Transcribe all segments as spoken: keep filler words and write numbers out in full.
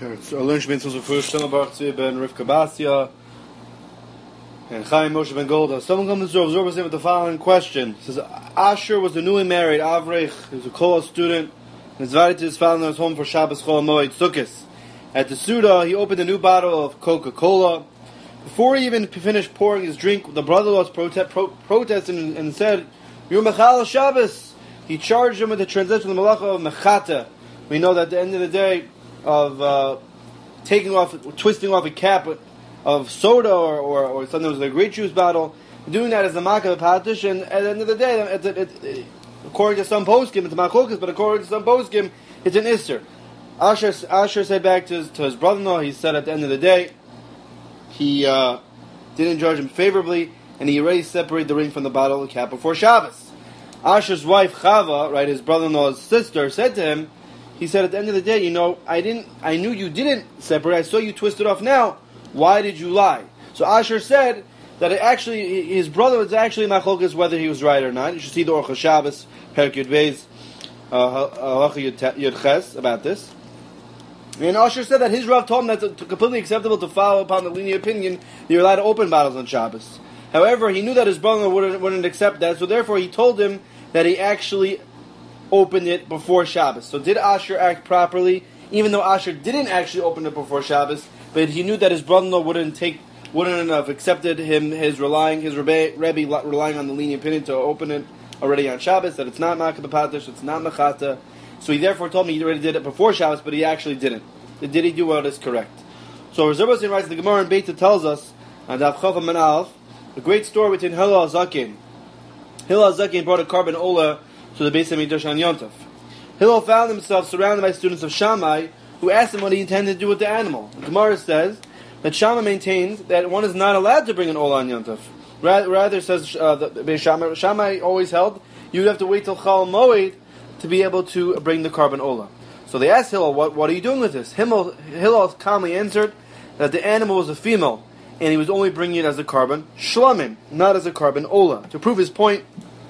Our lunch means was first Shlomo ben Rivka Basia and Chaim Moshe ben Golda. Someone comes to Zorba Zorba with the following question. He says, Asher was a newly married Avrech. He was a college student. And his invited to his father in his home for Shabbos Chol Moed Sukkos. At the Suda, he opened a new bottle of Coca-Cola. Before he even finished pouring his drink, the brother-in-law prote- pro- protested and, and said, "You're Mechal Shabbos." He charged him with the translation of the Malacha of Mechata. We know that at the end of the day, of uh, taking off, twisting off a cap of soda or, or, or something that was a grape juice bottle, doing that as the Makah Patish, and at the end of the day, it, it, it, according to some poskim, it's a Machlokas, but according to some poskim, it's an Isser. Asher, Asher said back to his, to his brother-in-law, he said at the end of the day, he uh, didn't judge him favorably, and he already separated the ring from the bottle of the cap before Shabbos. Asher's wife, Chava, right, his brother-in-law's sister, said to him, he said, at the end of the day, you know, I didn't, I knew you didn't separate. I saw you twist it off now. Why did you lie? So Asher said that it actually, his brother was actually machlokas whether he was right or not. You should see the Orcha Shabbos, Perek Yud Beis, Halacha Yud Ches about this. And Asher said that his Rav told him that it's completely acceptable to follow upon the lenient opinion that you're allowed to open bottles on Shabbos. However, he knew that his brother wouldn't, wouldn't accept that, so therefore he told him that he actually opened it before Shabbos. So did Asher act properly, even though Asher didn't actually open it before Shabbos, but he knew that his brother-in-law wouldn't take, wouldn't have accepted him, his relying, his Rebbe, Rebbe relying on the lenient opinion to open it already on Shabbos, that it's not Makah B'Patish, it's not Mechata. So he therefore told me he already did it before Shabbos, but he actually didn't. Did he do what is correct? So Rebbe Zin writes, the Gemara in Beita tells us, on Daf Chaf Amud Aleph, a great story between Hillel HaZaken. Hillel HaZaken brought a carbon ola to the Beis HaMikdash on Yom Tov. Hillel found himself surrounded by students of Shammai who asked him what he intended to do with the animal. The Gemara says that Shammai maintains that one is not allowed to bring an ola on Yom Tov. Rather, rather says uh, the Beis Shammai, Shammai always held you would have to wait till Chol Moed to be able to bring the carbon ola. So they asked Hillel, what, what are you doing with this? Hillel, Hillel calmly answered that the animal was a female, and he was only bringing it as a carbon shlamim, not as a carbon ola. To prove his point,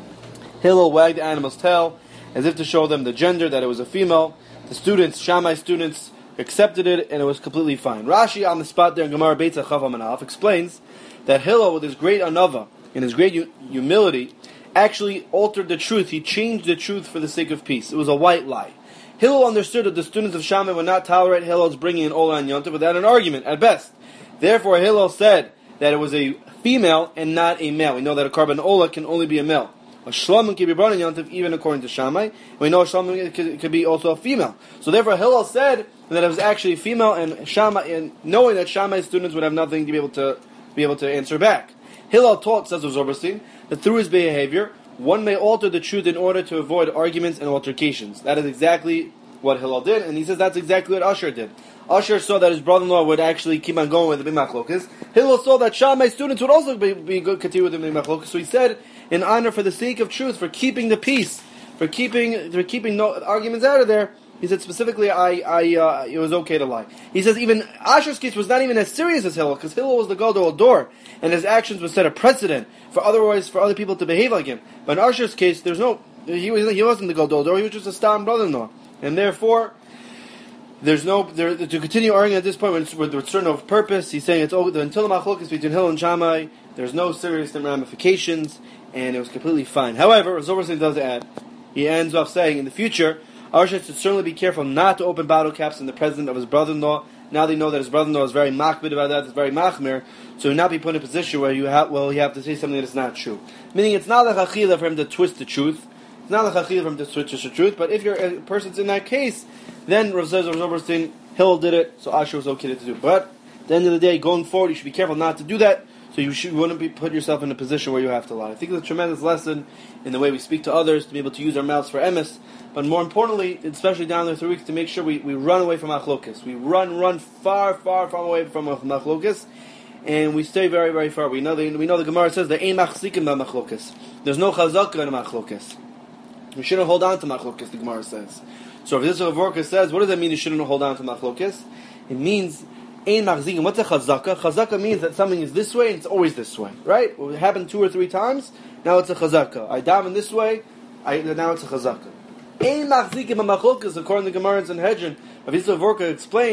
Hillel wagged the animal's tail as if to show them the gender, that it was a female. The students, Shammai students, accepted it, and it was completely fine. Rashi, on the spot there in Gemara Beitza Chaf Amud Aleph, explains that Hillel, with his great anava and his great humility, actually altered the truth. He changed the truth for the sake of peace. It was a white lie. Hillel understood that the students of Shammai would not tolerate Hillel's bringing an ola on Yom Tov without an argument, at best. Therefore, Hillel said that it was a female and not a male. We know that a carbon ola can only be a male. A shlamim can be brought in Yom Tov even according to Shammai. We know a shlamim could, could be also a female. So therefore, Hillel said that it was actually a female, and Shammai, and knowing that Shammai's students would have nothing to be able to be able to answer back. Hillel taught, says Zorberstein, that through his behavior, one may alter the truth in order to avoid arguments and altercations. That is exactly what Hillel did, and he says that's exactly what Asher did. Asher saw that his brother-in-law would actually keep on going with the Big Machlokas. Hillel saw that Shammai students would also be, be good, continue with the Big Machlokas. So he said, in honor, for the sake of truth, for keeping the peace, for keeping for keeping no arguments out of there, he said specifically, I, I, uh, it was okay to lie. He says even Asher's case was not even as serious as Hillel, because Hillel was the Gadol Dor, and his actions would set a precedent for otherwise for other people to behave like him. But in Asher's case, there's no, he was he wasn't the Gadol Dor, he was just a stam brother-in-law, and therefore there's no there, to continue arguing at this point with, with, with certain of purpose. He's saying it's over until the machlokes between Hillel and Shammai. There's no serious ramifications, and it was completely fine. However, Zorberstein does add, he ends off saying, in the future, Asher should certainly be careful not to open bottle caps in the presence of his brother-in-law. Now they know that his brother-in-law is very machbid about that, it's very machmir, so he will not be put in a position where you have, well, you have to say something that is not true. Meaning, it's not a chachila for him to twist the truth. It's not a chachila for him to twist the truth, but if you're a person's in that case, then Rav says, Rav Zorberstein, Hillel did it, so Asher was okay to do. But at the end of the day, going forward, you should be careful not to do that, so you, should, you wouldn't be put yourself in a position where you have to lie. I think it's a tremendous lesson in the way we speak to others, to be able to use our mouths for emes, but more importantly, especially down there three weeks, to make sure we, we run away from machlokes. We run, run far, far, far away from machlokes, and we stay very, very far. We know the, we know the Gemara says, there ain't machzikim ba machlokes. There's no chazaka in machlokes. We shouldn't hold on to machlokes, the Gemara says. So if this Vorka says, what does that mean you shouldn't hold on to machlokes? It means, ein machzikim. What's a chazaka? Chazaka means that something is this way and it's always this way, right? It happened two or three times, now it's a chazaka. I daven this way, I, now it's a chazaka. Ein machzikim ba machlokes, according to Gemara and Sanhedrin, Rav Yisrael Vorka explains,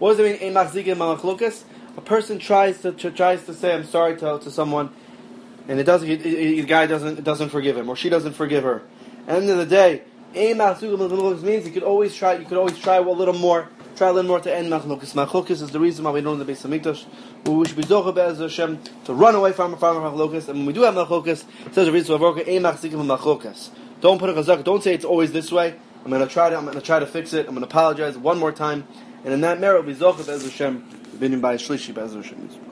What does it mean? Ein machzikim machlokas. A person tries to, to tries to say I'm sorry to to someone, and it doesn't. It, it, the guy doesn't doesn't forgive him, or she doesn't forgive her. At the end of the day, ein machzikim machlokas means you could always try. You could always try a little more. Try a little more to end machlokas. Machlokas is the reason why we don't in the Beis Hamikdash. We should be zocher be'ez Hashem to run away from from machlokas. And when we do have machlokas, it says the reason why we're ein machzikim machlokas. Don't put a chazak. Don't say it's always this way. I'm going to try to. I'm going to try to fix it. I'm going to apologize one more time. And in that merit, we zocher be'ez Hashem, been by Shlishi be'ez Hashem.